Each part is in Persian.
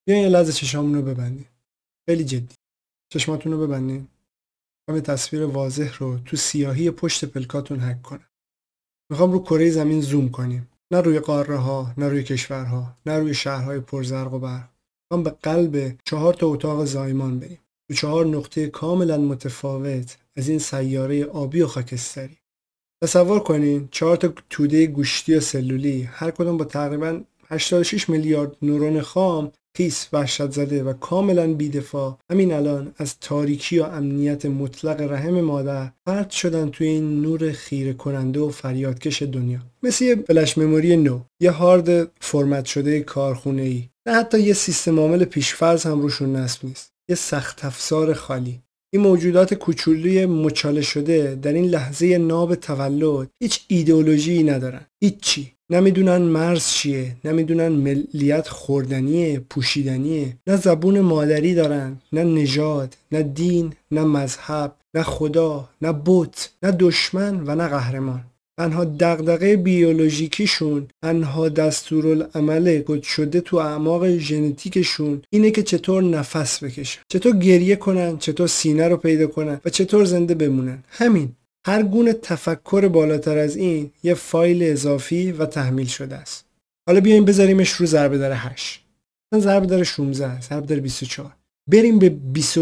بیاین یه لحظه چشامون رو ببندین. خیلی جدی. چشماتون رو ببندین. میخوام تصویر واضح رو تو سیاهی پشت پلکاتون حک کنم. میخوام رو کره زمین زوم کنیم. نه روی قاره ها، نه روی کشورها، نه روی شهرهای پرزرق و برق. میخوام به قلب 4 تا اتاق زایمان بریم. تو 4 نقطه کاملا متفاوت از این سیاره آبی و خاکستری. تصور کنین 4 تا توده گوشتی و سلولی، هر کدوم با تقریبا 86 میلیارد نورون خام، خیس، وحشت زده و کاملا بی‌دفاع، همین الان از تاریکی و امنیت مطلق رحم مادر پرت شدن توی این نور خیره کننده و فریادکش دنیا. مثل یه فلش مموری نو، یه هارد فرمت شده کارخونه‌ای، نه حتی یه سیستم عامل پیشفرض هم روشون نصب نیست. یه سخت افزار خالی. این موجودات کوچولوی مچاله شده در این لحظه ناب تولد هیچ ایدئولوژی ندارن. هیچی. نمیدونن مرز چیه، نمیدونن ملیت خوردنیه، پوشیدنیه، نه زبون مادری دارن، نه نژاد، نه دین، نه مذهب، نه خدا، نه بت، نه دشمن و نه قهرمان. تنها دغدغه بیولوژیکیشون، تنها دستورالعمل کد شده تو اعماق ژنتیکشون اینه که چطور نفس بکشن، چطور گریه کنن، چطور سینه رو پیدا کنن و چطور زنده بمونن. همین. هر گونه تفکر بالاتر از این یه فایل اضافی و تحمیل شده است. حالا بیایم بذاریمش رو ضرب در 8. مثلا ضرب در 16، ضرب در 24. بریم به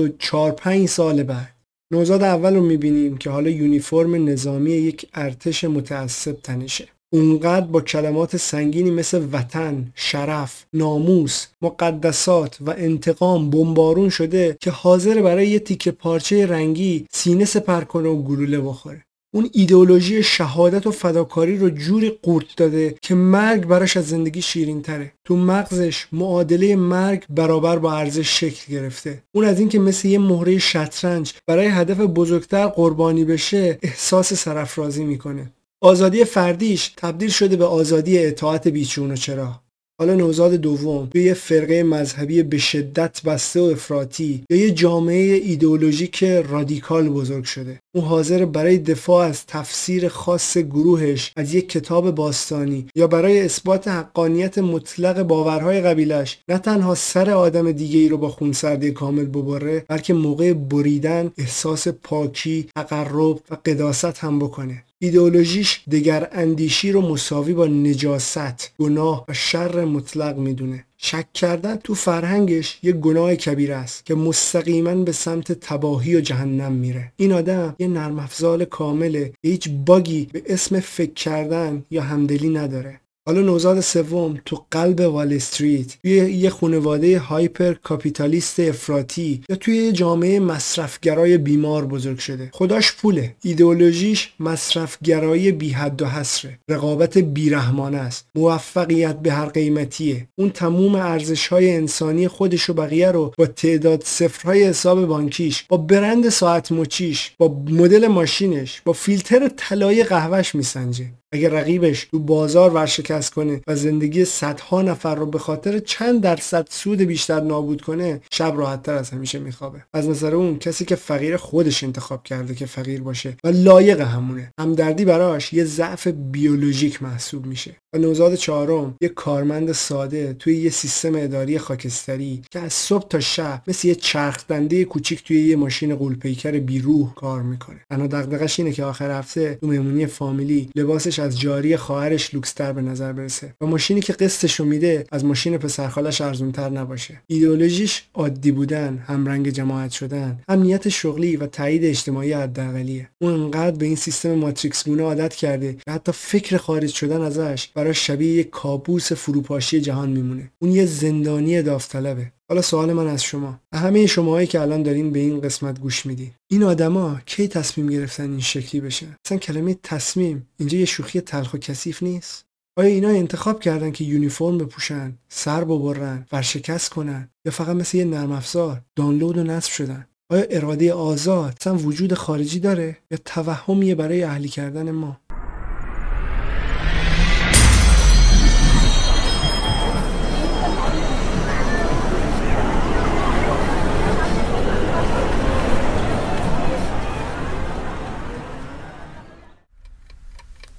24-5 سال بعد. نوزاد اول رو میبینیم که حالا یونیفرم نظامی یک ارتش متعصب تنشه. اونقدر با کلمات سنگینی مثل وطن، شرف، ناموس، مقدسات و انتقام بمبارون شده که حاضر برای یه تیکه پارچه رنگی سینه سپر کنه و گلوله بخوره. اون ایدئولوژی شهادت و فداکاری رو جوری قورت داده که مرگ براش از زندگی شیرین تره. تو مغزش معادله مرگ برابر با ارزش شکل گرفته. اون از این که مثل یه مهره شطرنج برای هدف بزرگتر قربانی بشه احساس سرافرازی میکنه. آزادی فردیش تبدیل شده به آزادی اطاعت بیچون و چرا. حالا نوزاد دوم توی یه فرقه مذهبی به شدت بسته و افراطی یا یه جامعه ایدئولوژیک رادیکال بزرگ شده. اون حاضر برای دفاع از تفسیر خاص گروهش از یک کتاب باستانی یا برای اثبات حقانیت مطلق باورهای قبیلش نه تنها سر آدم دیگه ای رو با خونسردی کامل ببره، بلکه موقع بریدن احساس پاکی، تقرب و قداست هم بکنه. ایدئولوژیش دگر اندیشی رو مساوی با نجاست، گناه و شر مطلق میدونه. شک کردن تو فرهنگش یه گناه کبیر است که مستقیما به سمت تباهی و جهنم میره. این آدم یه نرم افزار کامله، هیچ باگی به اسم فکر کردن یا همدلی نداره. حالا نوزاد سوم تو قلب وال استریت، توی یه خانواده هایپر کاپیتالیست افراطی یا توی یه جامعه مصرفگرای بیمار بزرگ شده. خداش پوله. ایدئولوژیش مصرفگرایی بی حد و حصره. رقابت بیرحمانه است. موفقیت به هر قیمتیه. اون تموم ارزش‌های انسانی خودش و بقیه رو با تعداد صفرهای حساب بانکیش، با برند ساعت مچیش، با مدل ماشینش، با فیلتر طلایی قهوه‌اش میسنجه. اگه رقیبش تو بازار ورشکست کنه و زندگی صدها نفر رو به خاطر چند درصد سود بیشتر نابود کنه، شب راحت‌تر از همیشه میخوابه. از نظر اون کسی که فقیر خودش انتخاب کرده که فقیر باشه و لایق همونه، همدردی براش یه ضعف بیولوژیک محسوب میشه. و نوزاد چهارم یه کارمند ساده توی یه سیستم اداری خاکستری که از صبح تا شب مثل یه چرخ دنده کوچیک توی یه ماشین غول‌پیکر بیروح کار میکنه. تنها دغدغه‌ش اینه که آخر هفته تو مهمونی فامیلی لباسش از جاری خواهرش لوکس‌تر به نظر برسه و ماشینی که قسطشو میده از ماشین پسرخالش ارزونتر نباشه. ایدئولوژیش عادی بودن، همرنگ جماعت شدن، امنیت شغلی و تایید اجتماعی حداقلیه. اون انقدر به این سیستم ماتریکس گونه عادت کرده که حتی فکر خارج شدن ازش برای شبیه یک کابوس فروپاشی جهان میمونه. اون یه زندانی داوطلبه. حالا سوال من از شما، همه شماهایی که الان دارین به این قسمت گوش میدین، این آدما کی تصمیم گرفتن این شکلی بشن؟ مثلا کلمه تصمیم اینجا یه شوخی تلخ و کثیف نیست؟ آیا اینا انتخاب کردن که یونیفرم بپوشن، سر ببرن، ورشکست کنن، یا فقط مثل یه نرم افزار دانلود و نصب شدن؟ آیا اراده آزاد مثلا وجود خارجی داره یا توهمیه برای اهلی کردن ما؟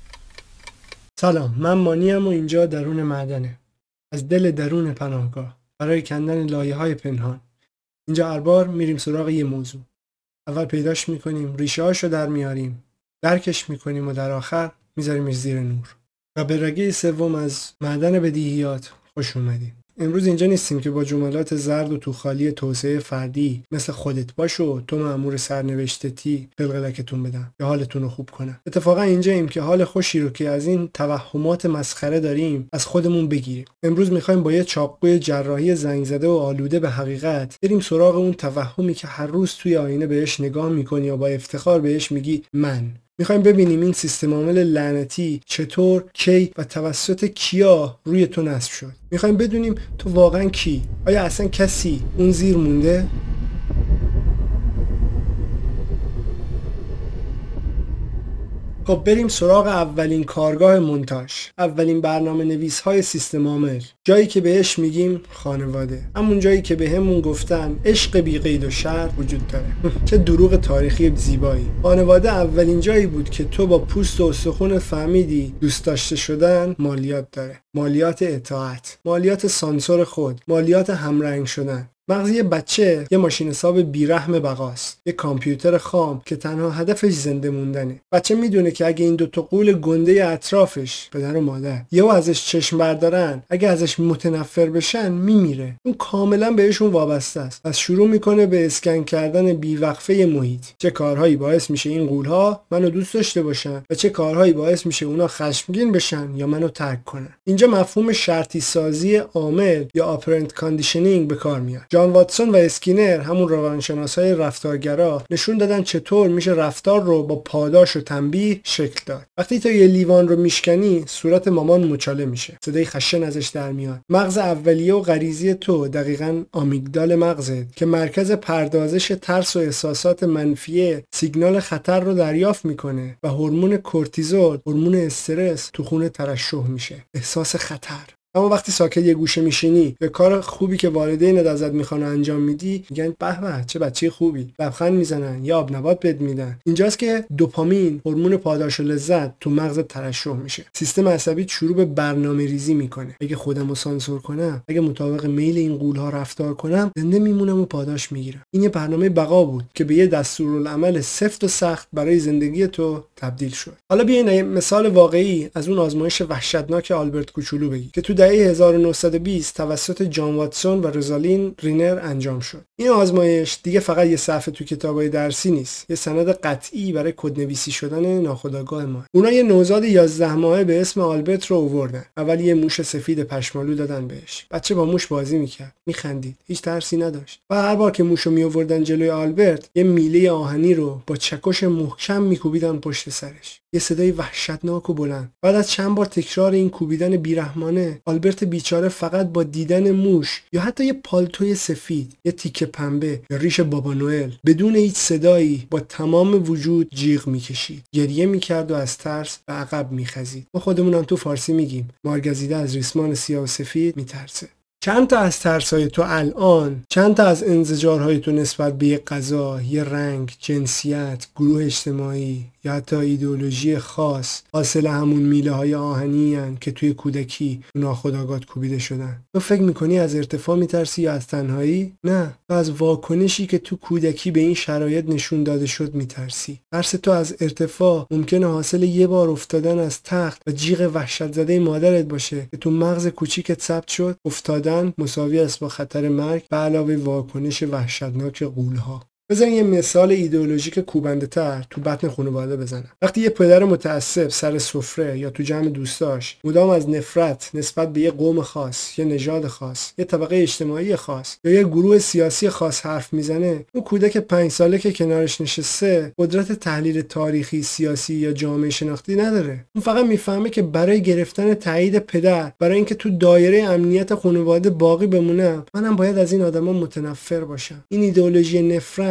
سلام، من مانیم و اینجا درون معدنه. از دل درون پناهگاه. برای کندن لایه‌های پنهان. اینجا هر بار میریم سراغ یه موضوع. اول پیداش میکنیم، ریشه‌هاشو در میاریم، درکش میکنیم و در آخر میذاریمش زیر نور. و به رگه سوم از معدن بدیهیات خوش اومدید. امروز اینجا نیستیم که با جملات زرد و توخالی توسعه فردی مثل خودت باش و تو مأمور سرنوشتتی قلقلکتون بدم یا حالتون رو خوب کنم. اتفاقا اینجاییم که حال خوشی رو که از این توهمات مسخره داریم از خودمون بگیریم. امروز میخوایم با یه چاقوی جراحی زنگ زده و آلوده به حقیقت بریم سراغ اون توهمی که هر روز توی آینه بهش نگاه میکنی و با افتخار بهش میگی من. میخوایم ببینیم این سیستم عامل لعنتی چطور، کی و توسط کیا روی تو نصب شد. میخوایم بدونیم تو واقعا کی؟ آیا اصلا کسی اون زیر مونده؟ خب بریم سراغ اولین کارگاه مونتاژ، اولین برنامه نویس های سیستم عامل، جایی که بهش میگیم خانواده، همون جایی که بهمون گفتن عشق بی قید و شرط وجود داره. چه دروغ تاریخی زیبایی. خانواده اولین جایی بود که تو با پوست و استخون فهمیدی دوست داشته شدن مالیات داره، مالیات اطاعت، مالیات سانسور خود، مالیات همرنگ شدن. مغز یه بچه یه ماشین حساب بیرحم بقاست، یه کامپیوتر خام که تنها هدفش زنده موندنه. بچه میدونه که اگه این دوتا قول گنده اطرافش، پدر و مادر، یهو ازش چشم بردارن، اگه ازش متنفر بشن میمیره. اون کاملا بهشون وابسته است. از شروع میکنه به اسکن کردن بیوقفه محیط. چه کارهایی باعث میشه این قولها منو دوست داشته باشن و چه کارهایی باعث میشه اونا خشمگین بشن یا منو ترک کنن. اینجا مفهوم شرطی سازی عامل یا آپرنت کاندیشنینگ به کار میاد. جان واتسون و اسکینر، همون روانشناسای رفتارگرا، نشون دادن چطور میشه رفتار رو با پاداش و تنبیه شکل داد. وقتی تو یه لیوان رو میشکنی، صورت مامان مچاله میشه، صدای خشن ازش در میاد. مغز اولیه و غریزی تو، دقیقاً آمیگدال مغزت که مرکز پردازش ترس و احساسات منفی، سیگنال خطر رو دریافت میکنه و هورمون کورتیزول، هورمون استرس، تو خون ترشح میشه. احساس خطر. اما وقتی ساکت یه گوشه میشینی، به کار خوبی که والدینت ازت میخوان انجام میدی، میگن به به چه بچه خوبی، لبخند میزنن یا آب نبات بهت میدن. اینجاست که دوپامین، هورمون پاداش و لذت، تو مغز ترشح میشه. سیستم عصبی شروع به برنامه‌ریزی میکنه. اگه خودمو سانسور کنم، اگه مطابق میل این قولها رفتار کنم، زنده میمونم و پاداش میگیرم. این یه برنامه بقا بود که به یه دستورالعمل سفت و سخت برای زندگی تو تبدیل شد. حالا بیاین مثال واقعی از اون آزمایش وحشتناک آلبرت کوچولو بگی که تو دهه 1920 توسط جان واتسون و روزالین رینر انجام شد. این آزمایش دیگه فقط یه صفحه تو کتابای درسی نیست، یه سند قطعی برای کدنویسی شدن ناخودآگاه ما. اونا یه نوزاد 11 ماهه به اسم آلبرت رو آوردن. اول یه موش سفید پشمالو دادن بهش. بچه با موش بازی میکرد، میخندید، هیچ ترسی نداشت. و هر بار که موشو میآوردن جلوی آلبرت، یه میله آهنی رو با چکش محکم میکوبیدن پشت سرش. یه صدای وحشتناک و بلند. بعد از چند بار تکرار این کوبیدن بیرحمانه، آلبرت بیچاره فقط با دیدن موش یا حتی یه پالتوی سفید، یه تیکه پنبه یا ریش بابا نوئل، بدون هیچ صدایی با تمام وجود جیغ میکشید، گریه میکرد و از ترس به عقب میخزید. ما خودمون تو فارسی میگیم مارگزیده از ریسمان سیاه و سفید میترسه. چند تا از ترسای تو الان، چند تا از انزجارهای تو نسبت به یه غذا، یه رنگ، جنسیت، گروه اجتماعی یا حتی ایدئولوژی خاص حاصل همون میله های آهنی هن که توی کودکی ناخودآگاه کوبیده شدن؟ تو فکر میکنی از ارتفاع میترسی یا از تنهایی؟ نه، تو از واکنشی که تو کودکی به این شرایط نشون داده شد میترسی. ترس تو از ارتفاع ممکنه حاصل یه بار افتادن از تخت و جیغ وحشت زده مادرت باشه که تو مغز کوچیکت ثبت شد. افتادن مساوی است با خطر مرگ به علاوه واکنش وحشتناک غول‌ها. بذارین یه مثال ایدئولوژیک کوبنده تر تو بطن خانواده بزنم. وقتی یه پدر متعصب سر سفره یا تو جمع دوستاش مدام از نفرت نسبت به یه قوم خاص، یه نژاد خاص، یه طبقه اجتماعی خاص یا یه گروه سیاسی خاص حرف میزنه، اون کودک 5 ساله که کنارش نشسته قدرت تحلیل تاریخی، سیاسی یا جامعه شناختی نداره. اون فقط میفهمه که برای گرفتن تایید پدر، برای اینکه تو دایره امنیت خانواده باقی بمونم، منم باید از این آدما متنفر باشم. این ایدئولوژی نفرت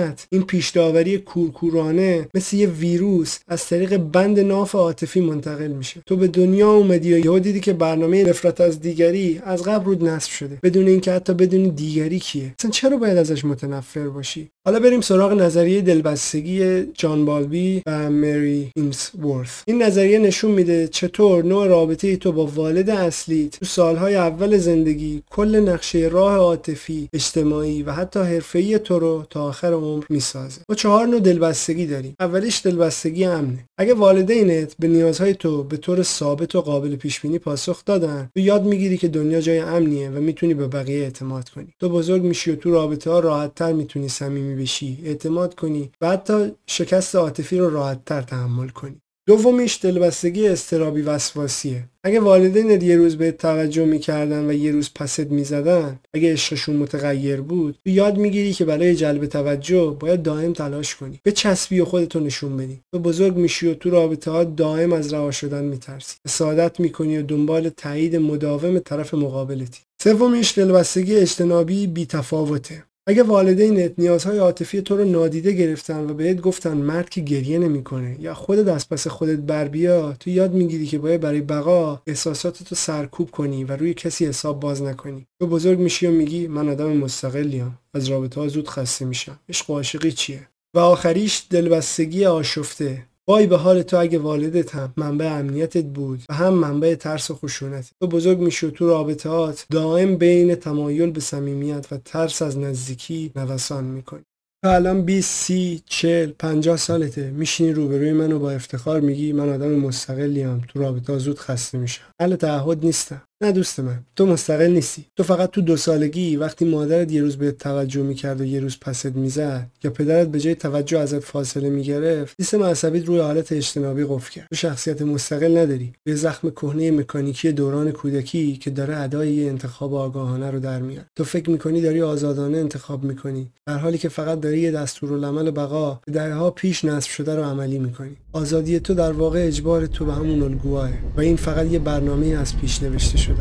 ذهنت این پیش داوری کورکورانه مثل یه ویروس از طریق بند ناف عاطفی منتقل میشه. تو به دنیا اومدی و یهو دیدی که برنامه نفرت از دیگری از قبل رود نصب شده بدون اینکه حتی بدونی دیگری کیه. اصلا چرا باید ازش متنفر باشی؟ حالا بریم سراغ نظریه دلبستگی جان بالبی و مری ایمسورث. این نظریه نشون میده چطور نوع رابطه تو با والد اصلیت تو سالهای اول زندگی کل نقشه راه عاطفی، اجتماعی و حتی حرفه‌ای تو رو تا آخر عمر میسازه. ما 4 نوع دلبستگی داریم. اولیش دلبستگی امنه. اگه والدینت به نیازهای تو به طور ثابت و قابل پیش بینی پاسخ دادن، تو یاد میگیری که دنیا جای امنیه و میتونی به بقیه اعتماد کنی. تو بزرگ میشی و تو رابطه‌ها راحت‌تر میتونی صمیمی بشی، اعتماد کنی و حتی شکست عاطفی رو راحت‌تر تحمل کنی. دومیش دلبستگی اضطرابی وسواسیه. اگه والدینت یه روز بهت توجه میکردن و یه روز پست میزدن، اگه عشقشون متغیر بود، تو یاد میگیری که برای جلب توجه باید دائم تلاش کنی، به چسبی و خودتو نشون بدی. تو بزرگ میشی و تو رابطه ها دائم از رها شدن میترسی، حسادت میکنی و دنبال تایید مداوم طرف مقابلتی. سومیش دلبستگی اجتنابی بی‌تفاوته. اگه والدینت نیازهای عاطفی تو رو نادیده گرفتن و بهت گفتن مرد که گریه نمیکنه یا خودت از پس خودت بر بیا، تو یاد میگیری که باید برای بقا احساساتتو سرکوب کنی و روی کسی حساب باز نکنی. تو بزرگ میشی و میگی من آدم مستقلیم، از رابطه‌ها زود خسته میشم. عشق و عاشقی چیه؟ و آخریش دلبستگی آشفته. وای به حال تو اگه والدت هم منبع امنیتت بود و هم منبع ترس و خشونت. تو بزرگ میشی و تو رابطه‌هات دائم بین تمایل به صمیمیت و ترس از نزدیکی نوسان میکنی. تو الان 20 30 40 50 سالته، میشینی روبروی من و با افتخار میگی من آدم مستقلیم، تو رابطه‌ها زود خسته میشم، اهل تعهد نیستم. نه دوست من، تو مستقل نیستی. تو فقط تو 2 سالگی وقتی مادرت یه روز بهت توجه میکرد و یه روز پست میزد یا پدرت به جای توجه ازت فاصله میگرفت، سیستم عصبیت روی حالت اجتنابی قفل کرد. تو شخصیت مستقل نداری، یه زخم کهنه مکانیکی دوران کودکی که داره ادای یه انتخاب آگاهانه رو در میاره. تو فکر میکنی داری آزادانه انتخاب میکنی، در حالی که فقط داری یه دستورالعمل بقا که دهه‌ها پیش نصب شده رو عملی میکنی. آزادی تو در واقع اجبار تو به همون الگوئه و این فقط یه برنامه از پیش نوشته شده.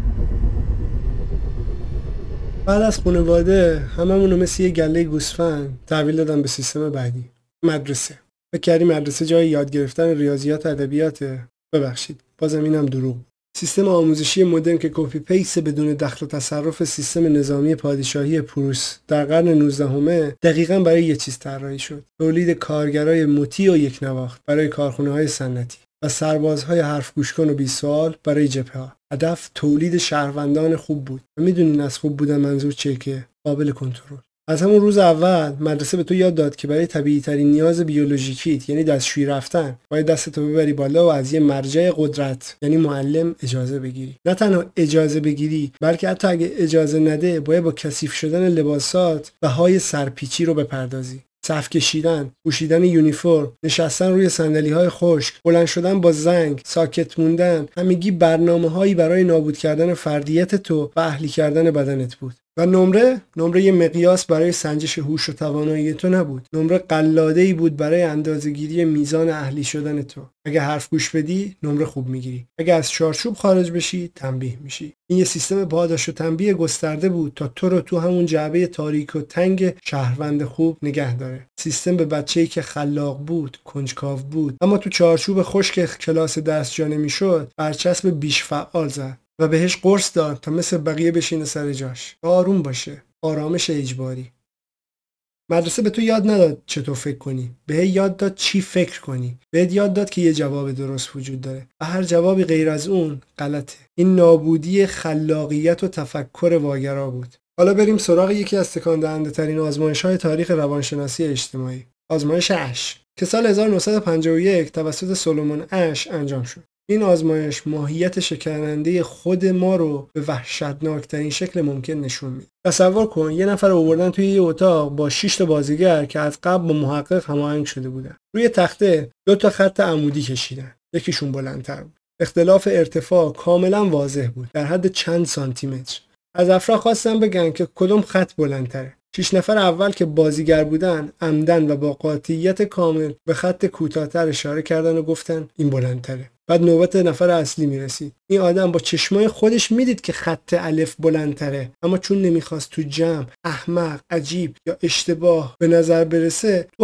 بعد از خانواده هممون رو مثل یه گله گوسفند تحویل دادن به سیستم بعدی، مدرسه. فکر کردی مدرسه جای یاد گرفتن ریاضیات و ادبیاته؟ ببخشید، بازم اینم دروغ. سیستم آموزشی مدرن که کپی پیست بدون دخل و تصرف سیستم نظامی پادشاهی پروس در قرن 19 دقیقاً برای یه چیز طراحی شد: تولید کارگرای مطیع و یکنواخت برای کارخونه‌های صنعتی و سربازهای حرف گوش کن و بی سوال برای جبهه‌ها. هدف تولید شهروندان خوب بود. و میدونین از خوب بودن منظور چیه؟ که قابل کنترل. از همون روز اول مدرسه به تو یاد داد که برای طبیعی ترین نیاز بیولوژیکیت، یعنی دستشویی رفتن، باید دستتو ببری بالا و از یه مرجع قدرت، یعنی معلم، اجازه بگیری. نه تنها اجازه بگیری، بلکه حتی اگه اجازه نده باید با کثیف شدن لباسات بهای سرپیچی رو بپردازی. صف کشیدن، پوشیدن یونیفرم، نشستن روی صندلی‌های خشک، بلند شدن با زنگ، ساکت موندن، همگی برنامه‌هایی برای نابود کردن فردیت تو و اهلی کردن بدنت بود. و نمره یه مقیاس برای سنجش هوش و توانایی تو نبود. نمره قلاده‌ای بود برای اندازه‌گیری میزان اهلی شدن تو. اگه حرف گوش بدی، نمره خوب میگیری. اگه از چارچوب خارج بشی، تنبیه میشی. این یه سیستم پاداش و تنبیه گسترده بود تا تو رو تو همون جعبه تاریک و تنگ شهروند خوب نگه داره. سیستم به بچه‌ای که خلاق بود، کنجکاو بود، اما تو چارچوب خشک کلاس درس جا نمیشد، برچسب بیش فعال زد و بهش قرص داد تا مثل بقیه بشینه سر جاش. آروم باشه. آرامش اجباری. مدرسه به تو یاد نداد چطور فکر کنی، بهت یاد داد چی فکر کنی. بهت یاد داد که یه جواب درست وجود داره و هر جوابی غیر از اون غلطه. این نابودی خلاقیت و تفکر واگرا بود. حالا بریم سراغ یکی از تکان دهنده ترین آزمایش‌های تاریخ روانشناسی اجتماعی، آزمایش اش که سال 1951 توسط سولومون اش انجام شد. این آزمایش ماهیت شکننده خود ما رو به وحشتناکترین شکل ممکن نشون میده. تصور کن یه نفر آوردن توی یه اتاق با 6 تا بازیگر که از قبل با محقق هماهنگ شده بودن. روی تخته 2 تا خط عمودی کشیدن. یکیشون بلندتر بود. اختلاف ارتفاع کاملا واضح بود، در حد چند سانتی متر. از افراد خواستن بگن که کدوم خط بلندتره. 6 نفر اول که بازیگر بودن عمدن و با قاطعیت کامل به خط کوتاه‌تر اشاره کردن و گفتن این بلندتره. بعد نوبت نفر اصلی میرسید. این آدم با چشمای خودش میدید که خط الف بلندتره، اما چون نمیخواست تو جمع احمق، عجیب یا اشتباه به نظر برسه، تو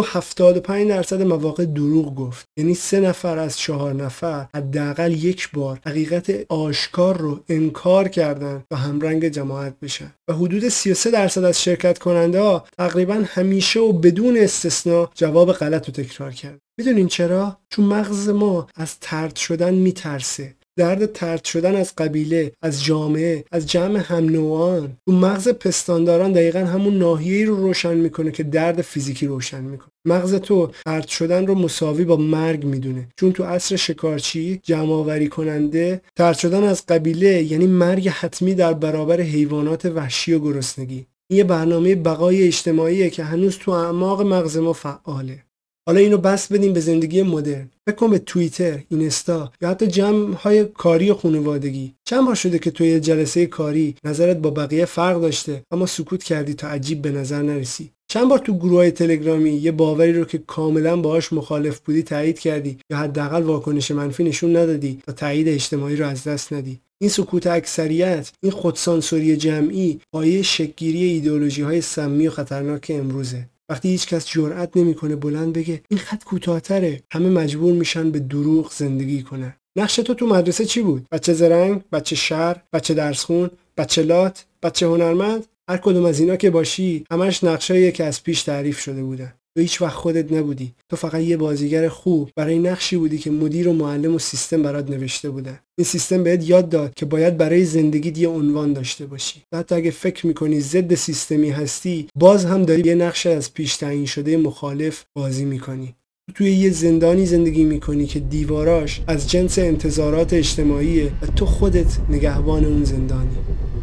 75% مواقع دروغ گفت. یعنی 3 نفر از 4 نفر حداقل یک بار حقیقت آشکار رو انکار کردن تا همرنگ جماعت بشن. و حدود 33% از شرکت کننده ها تقریبا همیشه و بدون استثنا جواب غلط رو تکرار کرد. میدونین چرا؟ چون مغز ما از طرد شدن میترسه. درد طرد شدن از قبیله، از جامعه، از جمع هم نوعان. تو مغز پستانداران دقیقا همون ناحیه‌ای رو روشن میکنه که درد فیزیکی روشن میکنه. مغز تو طرد شدن رو مساوی با مرگ میدونه، چون تو عصر شکارچی جمع‌آوری کننده طرد شدن از قبیله یعنی مرگ حتمی در برابر حیوانات وحشی و گرسنگی. این یه برنامه بقای اجتماعیه که هنوز تو اعماق مغز ما فعاله. حالا اینو بس بدیم به زندگی مدرن. فکر کن به توییتر، اینستا یا حتی جمع‌های کاری و خانوادگی. چند بار شده که توی جلسه کاری نظرت با بقیه فرق داشته اما سکوت کردی تا عجیب به نظر نرسی؟ چند بار تو گروهای تلگرامی یه باوری رو که کاملا باهاش مخالف بودی تایید کردی یا حداقل واکنش منفی نشون ندادی تا تایید اجتماعی رو از دست ندی؟ این سکوت اکثریت، این خودسانسوری جمعی، پایه شکل‌گیری ایدئولوژی‌های سمی و خطرناک امروزه. وقتی هیچ کس جرئت نمیکنه بلند بگه این خط کوتاه‌تره، همه مجبور میشن به دروغ زندگی کنن. نقش تو مدرسه چی بود؟ بچه زرنگ، بچه شر، بچه درسخون، بچه لات، بچه هنرمند؟ هر کدوم از اینا که باشی، همش نقشاییه که از پیش تعریف شده بودن. تو هیچ وقت خودت نبودی. تو فقط یه بازیگر خوب برای نقشی بودی که مدیر و معلم و سیستم برات نوشته بودن. این سیستم بهت یاد داد که باید برای زندگیت یه عنوان داشته باشی. حتی اگه فکر میکنی ضد سیستمی هستی، باز هم داری یه نقش از پیش تعیین شده مخالف بازی میکنی. توی یه زندانی زندگی میکنی که دیواراش از جنس انتظارات اجتماعیه و تو خودت نگهبان اون زندانی.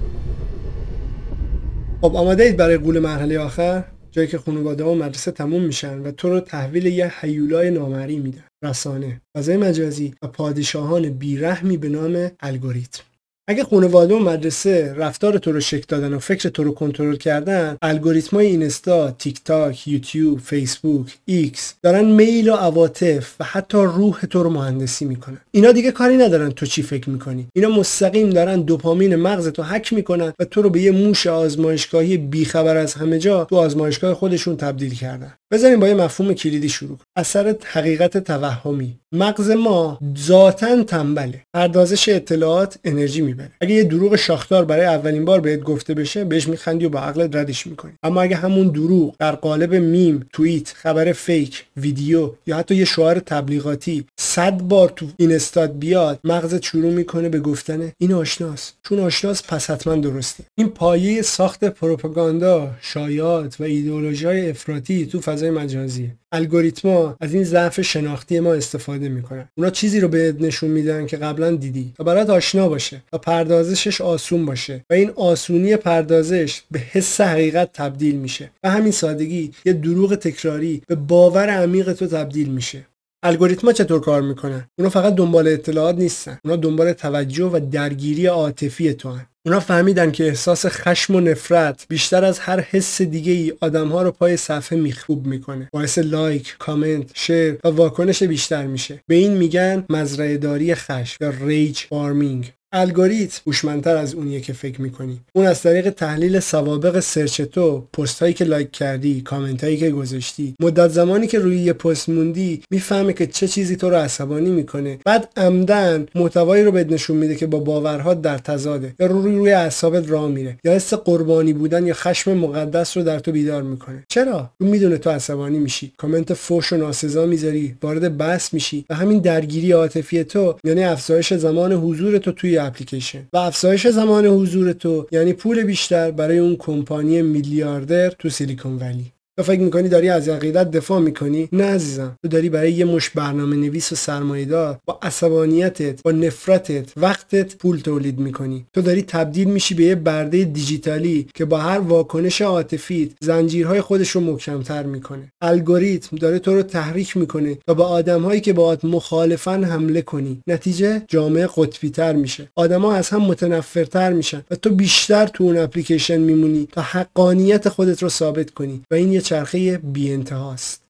خب آماده اید برای قول مرحله آخر؟ جایی که خانواده و مدرسه تموم میشن و تو رو تحویل یه هیولای نامرئی میدن. رسانه، فضای مجازی و پادشاهان بیرحمی به نام الگوریتم. اگه خانواده و مدرسه رفتار تو رو شکل دادن و فکر تو رو کنترل کردن، الگوریتمای اینستا، تیک تاک، یوتیوب، فیسبوک، ایکس دارن میل و عواطف و حتی روح تو رو مهندسی میکنن. اینا دیگه کاری ندارن تو چی فکر میکنی. اینا مستقیم دارن دوپامین مغز تو هک میکنن و تو رو به یه موش آزمایشگاهی بیخبر از همه جا تو آزمایشگاه خودشون تبدیل کردن. بذاریم با یه مفهوم کلیدی شروع کنیم. اثر حقیقت توهمی. مغز ما ذاتاً تنبله. پردازش اطلاعات انرژی میبره. اگه یه دروغ شاخدار برای اولین بار بهت گفته بشه، بهش میخندی و با عقلت ردش میکنی. اما اگه همون دروغ در قالب میم، توییت، خبر فیک، ویدیو یا حتی یه شعار تبلیغاتی 100 بار تو اینستات بیاد، مغزت شروع میکنه به گفتن این آشناست. چون آشناست پس حتما درسته. این پایه ساخت پروپاگاندا، شایعات و ایدئولوژی‌های افراطی تو فضای مجازیه. الگوریتما از این ضعف شناختی ما استفاده میکنن. اونا چیزی رو بهت نشون میدن که قبلا دیدی تا برات آشنا باشه، تا پردازشش آسون باشه و این آسونی پردازش به حس حقیقت تبدیل میشه. و همین سادگی یه دروغ تکراری به باور عمیق تو تبدیل میشه. الگوریتما چطور کار میکنن؟ اونا فقط دنبال اطلاعات نیستن. اونا دنبال توجه و درگیری عاطفی تو هن. اونا فهمیدن که احساس خشم و نفرت بیشتر از هر حس دیگه‌ای آدم‌ها رو پای صفحه میخوب میکنه. باعث لایک، کامنت، شیر و واکنش بیشتر میشه. به این میگن مزرعه‌داری خشم یا ریج فارمینگ. الگوریتم هوشمندتر از اونیه که فکر میکنی. اون از طریق تحلیل سوابق سرچ تو، پست هایی که لایک کردی، کامنت هایی که گذاشتی، مدت زمانی که روی یه پست موندی، میفهمه که چه چیزی تو رو عصبانی میکنه. بعد عمدن محتوایی رو بهت نشون میده که با باورها در تضاده یا روی اعصابت راه میره یا حس قربانی بودن یا خشم مقدس رو در تو بیدار میکنه. چرا؟ اون میدونه تو عصبانی میشی، کامنت فحش و ناسزا میذاری، وارد بحث میشی و همین درگیری عاطفی تو یعنی افزایش زمان حضور تو توی اپلیکیشن و افزایش زمان حضور تو یعنی پول بیشتر برای اون کمپانی میلیاردر تو سیلیکون ولی. تو فکر میکنی داری از عقیدت دفاع میکنی؟ نه عزیزم، تو داری برای یه مش برنامه نویس و سرمایه‌دار با عصبانیتت، با نفرتت، وقتت پول تولید میکنی. تو داری تبدیل میشی به یه برده دیجیتالی که با هر واکنش عاطفیت زنجیرهای خودش رو محکم‌تر میکنه. الگوریتم داره تو رو تحریک میکنه تا به آدم‌هایی که باهات مخالفن حمله کنی. نتیجه جامعه قطبی‌تر میشه. آدم‌ها از هم متنفرتر میشن و تو بیشتر تو اون اپلیکیشن میمونی تا حقانیت خودت رو ثابت کنی و این چرخه بی انتهاست.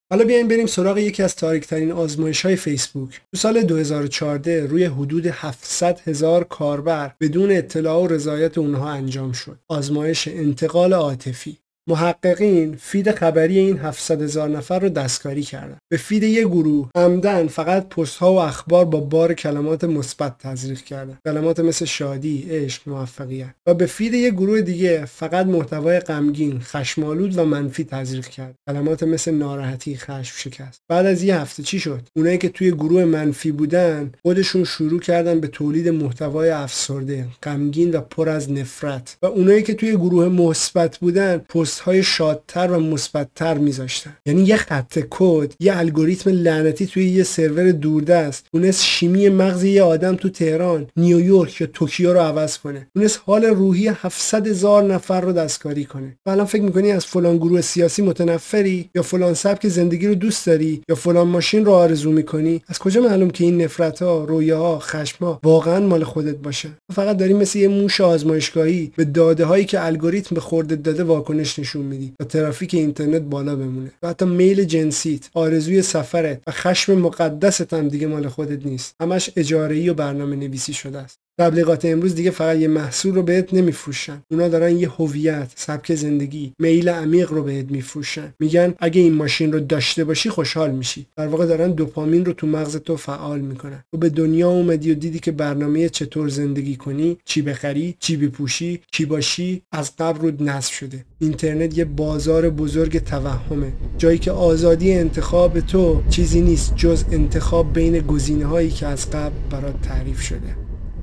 حالا بیایم بریم سراغ یکی از تاریک‌ترین آزمایش‌های فیسبوک. تو سال 2014 روی حدود 700,000 کاربر بدون اطلاع و رضایت اونها انجام شد. آزمایش انتقال عاطفی. محققین فید خبری این 700,000 نفر رو دستکاری کردن. به فید یک گروه عمدن فقط پست‌ها و اخبار با بار کلمات مثبت تزریق کردن. کلمات مثل شادی، عشق، موفقیت. و به فید یک گروه دیگه فقط محتوای غمگین، خشم‌آلود و منفی تزریق کرد. کلمات مثل ناراحتی، خشم، شکست. بعد از یه هفته چی شد؟ اونایی که توی گروه منفی بودن، خودشون شروع کردن به تولید محتوای افسرده، غمگین و پر از نفرت. و اونایی که توی گروه مثبت بودن، های شادتر و مثبت‌تر میذاشتن. یعنی یه خط کد، یه الگوریتم لعنتی توی یه سرور دوردست تونست شیمی مغز یه آدم تو تهران، نیویورک یا توکیو رو عوض کنه. تونست حال روحی 700,000 نفر رو دستکاری کنه. و الان فکر می‌کنی از فلان گروه سیاسی متنفری یا فلان سبک زندگی رو دوست داری یا فلان ماشین رو آرزو می‌کنی؟ از کجا معلوم که این نفرت‌ها، رویاها، خشم‌ها واقعاً مال خودت باشه؟ فقط داری مثل یه موش آزمایشگاهی به داده‌هایی که الگوریتم به خودت داده واکنش نشون میدی تا ترافیک اینترنت بالا بمونه. و حتی میل جنسیت، آرزوی سفرت و خشم مقدست هم دیگه مال خودت نیست. همش اجاره‌ای و برنامه نویسی شده است. تبلیغات امروز دیگه فقط یه محصول رو بهت نمیفروشن. اونا دارن یه هویت، سبک زندگی، میل عمیق رو بهت میفروشن. میگن اگه این ماشین رو داشته باشی خوشحال میشی. در واقع دارن دوپامین رو تو مغز تو فعال میکنن. تو به دنیا اومدی و دیدی که برنامه چطور زندگی کنی، چی بخری، چی بپوشی، کی باشی از قبل رود نصب شده. اینترنت یه بازار بزرگ توهمه، جایی که آزادی انتخاب تو چیزی نیست جز انتخاب بین گزینه‌هایی که از قبل برات تعریف شده.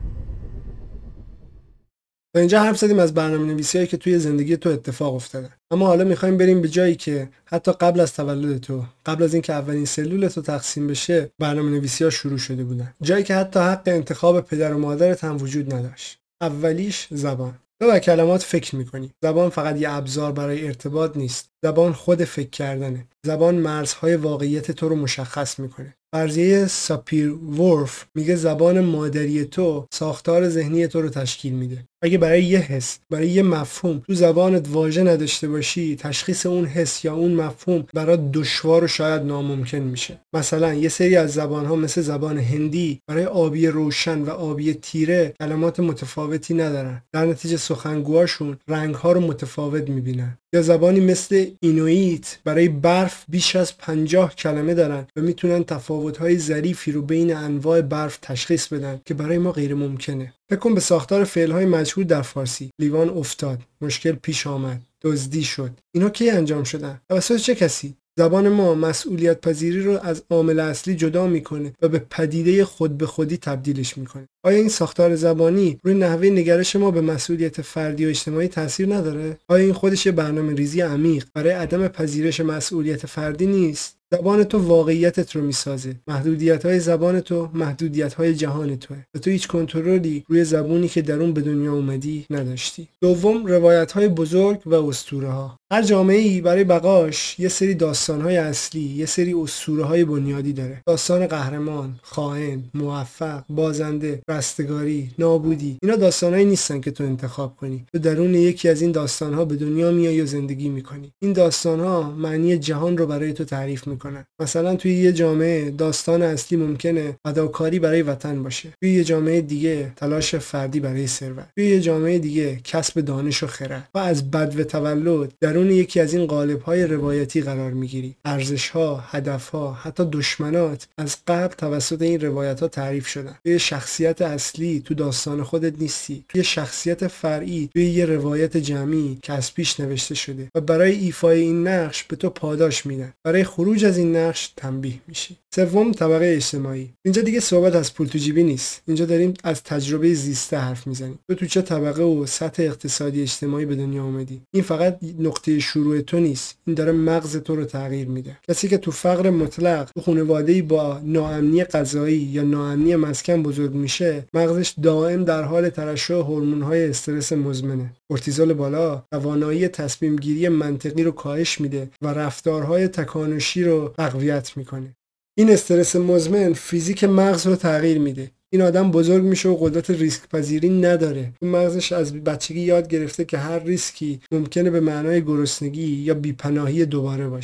تا اینجا حرف زدیم از برنامه‌نویسی‌هایی که توی زندگی تو اتفاق افتادن. اما حالا می‌خوایم بریم به جایی که حتی قبل از تولد تو، قبل از اینکه اولین سلول تو تقسیم بشه، برنامه‌نویسی‌ها شروع شده بودن. جایی که حتی حق انتخاب پدر و مادرت هم وجود نداشت. اولیش زبان. تو با کلمات فکر می‌کنی. زبان فقط یه ابزار برای ارتباط نیست. زبان خود فکر کردنه. زبان مرزهای واقعیت تو رو مشخص می‌کنه. فرضیه ساپیر وورف میگه زبان مادری تو ساختار ذهنی تو رو تشکیل میده. اگه برای یه حس، برای یه مفهوم تو زبانت واژه نداشته باشی، تشخیص اون حس یا اون مفهوم برات دشوار و شاید ناممکن میشه. مثلا یه سری از زبان‌ها مثل زبان هندی برای آبی روشن و آبی تیره کلمات متفاوتی ندارن. در نتیجه سخنگوهاشون رنگ‌ها رو متفاوت میبینن. یا زبانی مثل اینویت برای برف بیش از 50 کلمه دارن و میتونن تفاوت‌های ظریفی رو بین انواع برف تشخیص بدن که برای ما غیر ممکنه. فکر کن به ساختار فعل‌های مجهول در فارسی. لیوان افتاد، مشکل پیش آمد، دزدی شد. اینا کی انجام شدن؟ توسط چه کسی؟ زبان ما مسئولیت پذیری رو از عامل اصلی جدا میکنه و به پدیده خود به خودی تبدیلش میکنه. آیا این ساختار زبانی روی نحوه نگرش ما به مسئولیت فردی و اجتماعی تاثیر نداره؟ آیا این خودش یه برنامه‌ریزی عمیق برای عدم پذیرش مسئولیت فردی نیست؟ زبان تو واقعیتت رو میسازه. محدودیت‌های زبان تو محدودیت‌های جهان توه. و تو هیچ کنترلی روی زبونی که در اون به دنیا اومدی نداشتی. دوم، روایت‌های بزرگ و اسطوره‌ها. هر جامعه‌ای برای بقاش یه سری داستان‌های اصلی، یه سری اسطوره‌های بنیادی داره. داستان قهرمان، خائن، موفق، بازنده، رستگاری، نابودی. اینا داستان‌هایی نیستن که تو انتخاب کنی. تو درون یکی از این داستان‌ها به دنیا میای و زندگی می‌کنی. این داستان‌ها معنی جهان رو برای تو تعریف می‌کنن. مثلا توی یه جامعه داستان اصلی ممکنه فداکاری برای وطن باشه. توی یه جامعه دیگه تلاش فردی برای ثروت. توی یه جامعه دیگه کسب دانش و خرد. و از بدو تولد درون یکی از این قالب‌های روایتی قرار می‌گیری. ارزش‌ها، هدف‌ها، حتی دشمنات از قبل توسط این روایت‌ها تعریف شدن. توی شخصیت اصلی تو داستان خودت نیستی. توی شخصیت فرعی توی یه روایت جمعی که از پیش نوشته شده و برای ایفای این نقش به تو پاداش میدن. برای خروج از این نقش تنبیه میشی. سوم، طبقه اجتماعی. اینجا دیگه صحبت از پول تو جیبی نیست. اینجا داریم از تجربه زیسته حرف میزنیم. تو چه طبقه و سطح اقتصادی اجتماعی به دنیا اومدی؟ این فقط نقطه شروع تو نیست. این داره مغز تو رو تغییر میده. کسی که تو فقر مطلق، تو خانواده‌ای با ناامنی غذایی یا ناامنی مسکن بزرگ میشه، مغزش دائم در حال ترشح هورمون‌های استرس مزمنه. کورتیزول بالا توانایی تصمیم گیری منطقی رو کاهش میده و رفتارهای تکانشی رو تقویت میکنه. این استرس مزمن فیزیک مغز رو تغییر میده. این آدم بزرگ میشه و قدرت ریسک پذیری نداره. اون مغزش از بچگی یاد گرفته که هر ریسکی ممکنه به معنای گرسنگی یا بیپناهی دوباره باشه.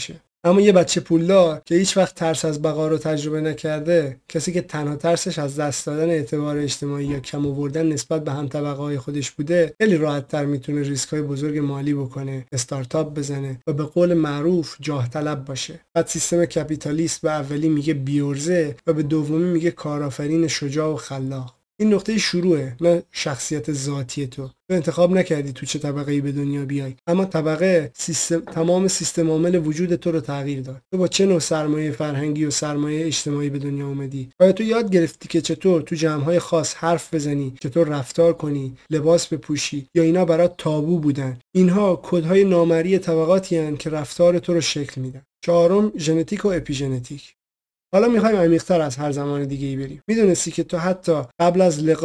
اما یه بچه پولدار که هیچ وقت ترس از بقا رو تجربه نکرده، کسی که تنها ترسش از دست دادن اعتبار اجتماعی یا کم آوردن نسبت به هم طبقه‌های خودش بوده، خیلی راحت‌تر میتونه ریسک‌های بزرگ مالی بکنه، استارتاپ بزنه و به قول معروف جاه طلب باشه. بعد سیستم کپیتالیست به اولی میگه بیورزه و به دومی میگه کارآفرین شجاع و خلاق. این نقطه شروعه، نه شخصیت ذاتی تو انتخاب نکردی تو چه طبقه‌ای به دنیا بیای، اما طبقه تمام سیستم عامل وجود تو رو تغییر داد. تو با چه نوع سرمایه فرهنگی و سرمایه اجتماعی به دنیا اومدی؟ آیا تو یاد گرفتی که چطور تو جمع‌های خاص حرف بزنی، چطور رفتار کنی، لباس بپوشی، یا اینا برات تابو بودن؟ اینها کدهای نامرئی طبقاتی هستند که رفتار تو رو شکل میدن. چهارم، ژنتیک و اپیژنتیک. حالا میخوایم عمیق‌تر از هر زمان دیگه‌ای بریم. میدونستی که تو حتی قبل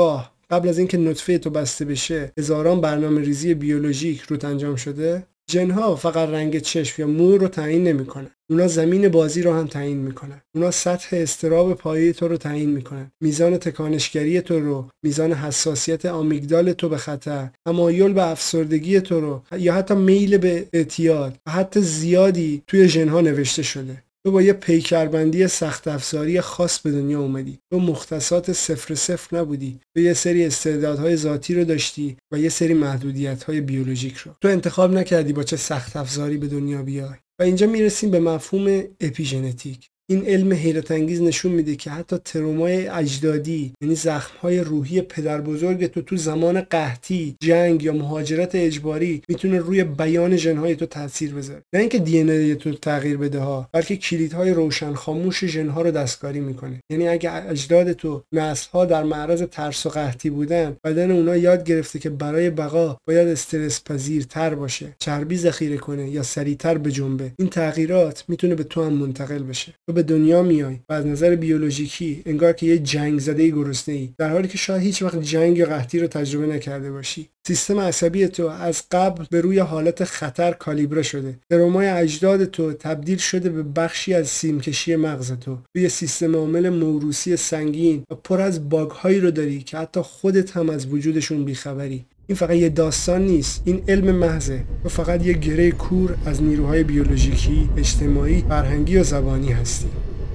از اینکه نطفه تو بسته بشه، هزاران برنامه‌ریزی بیولوژیک روت انجام شده؟ ژن‌ها فقط رنگ چشم یا مو رو تعیین نمی‌کنن. اونا زمین بازی رو هم تعیین می‌کنن. اونا سطح اضطراب پایه تو رو تعیین می‌کنن. میزان تکانشگری تو رو، میزان حساسیت آمیگدال تو به خطر، تمایل به افسردگی تو رو، یا حتی میل به اعتیاد و حتی زیادی توی ژن‌ها نوشته شده. تو با یه پیکربندی سخت افزاری خاص به دنیا اومدی. تو مختصات 0 نبودی. تو یه سری استعدادهای ذاتی رو داشتی و یه سری محدودیت‌های بیولوژیک رو. تو انتخاب نکردی با چه سخت افزاری به دنیا بیای. و اینجا میرسیم به مفهوم اپیژنتیک. این علم حیرت انگیز نشون میده که حتی ترومای اجدادی، یعنی زخم‌های روحی پدر بزرگ تو زمان قحطی، جنگ یا مهاجرت اجباری، میتونه روی بیان ژن‌های تو تاثیر بذاره. نه اینکه دی ان ای تو تغییر بده ها، بلکه کلیدهای روشن خاموش ژن‌ها رو دستکاری میکنه. یعنی اگه اجداد تو نسل‌ها در معرض ترس و قحطی بودن، بدن اونا یاد گرفته که برای بقا باید استرس پذیرتر باشه، چربی ذخیره کنه یا سریعتر بجنبه. این تغییرات میتونه به تو هم منتقل بشه. تو به دنیا میای و از نظر بیولوژیکی انگار که یه جنگ زده گرسنه‌ای، در حالی که شاید هیچ وقت جنگ یا قحطی رو تجربه نکرده باشی. سیستم عصبی تو از قبل به روی حالت خطر کالیبره شده. ترومای اجداد تو تبدیل شده به بخشی از سیمکشی مغز تو. روی سیستم عامل موروثی سنگین و پر از باگ‌هایی رو داری که حتی خودت هم از وجودشون بیخبری. این فقط یه داستان نیست، این علم محضه. تو فقط یه گره کور از نیروهای بیولوژیکی، اجتماعی، فرهنگی و زبانی هستی.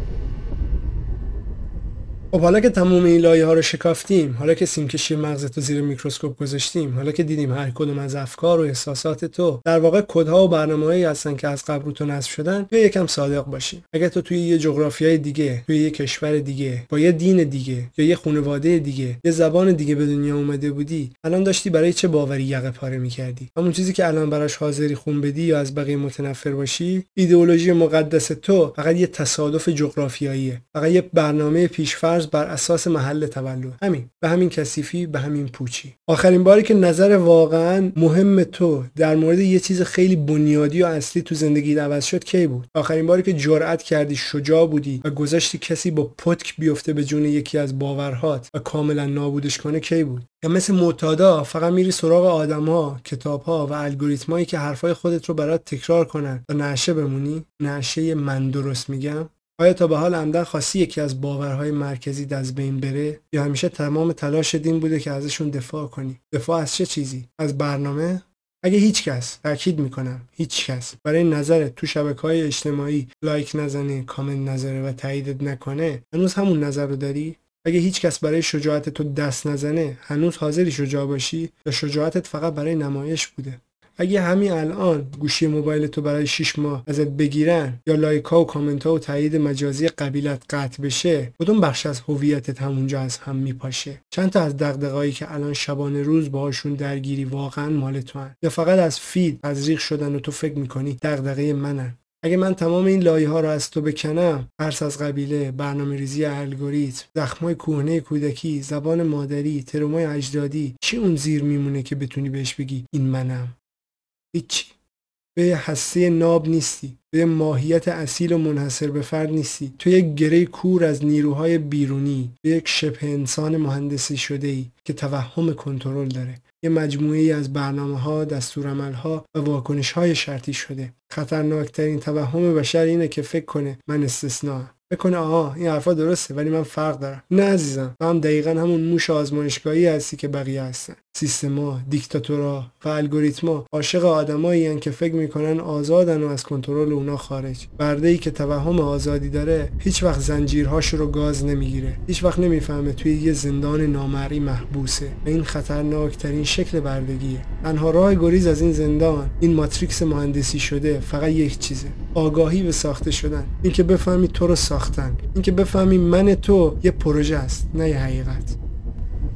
خب حالا که تمام این لایه‌ها رو شکافتیم، حالا که سیمکشی مغز تو زیر میکروسکوپ گذاشتیم، حالا که دیدیم هر کدوم از افکار و احساسات تو در واقع کدها و برنامه‌هایی هستن که از قبل رو تو نصب شدن، بیا یکم صادق باشیم. اگه تو توی یه جغرافیای دیگه، توی یه کشور دیگه، با یه دین دیگه یا یه خانواده دیگه، یه زبان دیگه به دنیا اومده بودی، الان داشتی برای چه باوری یقه پاره می‌کردی؟ همون چیزی که الان براش حاضری خون بدی یا از بقیه متنفر باشی؟ ایدئولوژی مقدس تو فقط یه تصادف جغرافیاییه، فقط یه برنامه پیش‌فرض بر اساس محل تولد. همین، به همین کثیفی، به همین پوچی. آخرین باری که نظر واقعا مهم تو در مورد یه چیز خیلی بنیادی و اصلی تو زندگی عوض شد کی بود؟ آخرین باری که جرأت کردی، شجاع بودی و گذاشتی کسی با پتک بیفته به جون یکی از باورهات و کاملا نابودش کنه کی بود؟ یا مثل معتادا فقط میری سراغ آدم‌ها، کتاب‌ها و الگوریتمایی که حرفای خودت رو برات تکرار کنن و نشه بمونی؟ نشه من درست میگم؟ آیا تا به حال عمدن خواستی یکی از باورهای مرکزی از بین بره، یا همیشه تمام تلاش این بوده که ازشون دفاع کنی؟ دفاع از چه چیزی؟ از برنامه؟ اگه هیچ کس، تاکید میکنم هیچ کس، برای نظرت تو شبکه‌های اجتماعی لایک نزنه، کامنت نذاره و تاییدت نکنه، هنوز همون نظر رو داری؟ اگه هیچ کس برای شجاعت تو دست نزنه، هنوز حاضری شجاع باشی یا شجاعتت فقط برای نمایش بوده؟ اگه همین الان گوشی موبایل تو برای 6 ماه ازت بگیرن یا لایک ها و کامنت ها و تایید مجازی قبیلت قطع بشه، کدوم بخش از هویتت همونجا از هم میپاشه؟ چند تا از دغدغه‌هایی که الان شبانه روز باهاشون درگیری واقعا مال تو هن؟ یا فقط از فید تزریق شدن و تو فکر میکنی دغدغه منن؟ اگه من تمام این لایه‌ها رو از تو بکنم، ترس از قبیله، برنامه‌ریزی الگوریتم، زخمای کهنه کودکی، زبان مادری، ترومای اجدادی، چی اون زیر میمونه که بتونی بهش بگی این منم؟ هیچی. تو یه هسته ناب نیستی، تو یه ماهیت اصیل و منحصر به فرد نیستی، تو یک گره کور از نیروهای بیرونی، تو یک شبه انسان مهندسی شده‌ای که توهم کنترل داره، یه مجموعه‌ای از برنامه‌ها، دستورالعمل‌ها و واکنش‌های شرطی شده. خطرناکترین توهم بشر اینه که فکر کنه من استثناءم. فکر کنه آها این حرفا درسته ولی من فرق دارم. نه عزیزم، تو هم دقیقاً همون موش آزمایشگاهی هستی که بقیه هستن. سیستما، دیکتاتورها و الگوریتما عاشق آدمایین که فکر میکنن آزادن و از کنترل اونا خارج. برده‌ای که توهم آزادی داره هیچ وقت زنجیرهاشو رو گاز نمیگیره. هیچ وقت نمیفهمه توی یه زندان نامرئی محبوسه. و این خطرناکترین شکل بردگیه. تنها راه گریز از این زندان، این ماتریکس مهندسی شده، فقط یک چیزه: آگاهی به ساخته شدن. اینکه بفهمی تو رو ساختن. اینکه بفهمی من تو یه پروژه است، نه یه حقیقت.